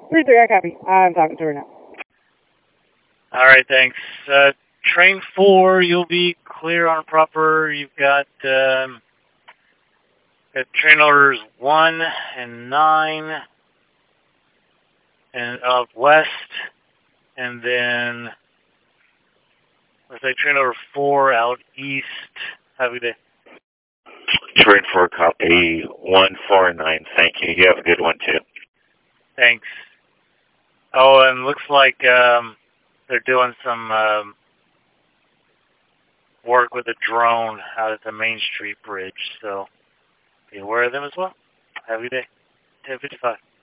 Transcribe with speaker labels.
Speaker 1: 3-3, I copy. I'm talking to her now.
Speaker 2: All right, thanks. Train 4, you'll be clear on proper. You've got train orders 1 and 9 and up west, and then let's say train order 4 out east. Have a good day.
Speaker 3: Train 4, copy. 1, 4, and 9. Thank you. You have a good one, too.
Speaker 2: Thanks. Oh, and looks like they're doing some work with a drone out at the Main Street Bridge, so be aware of them as well. Have a good day. 10:55.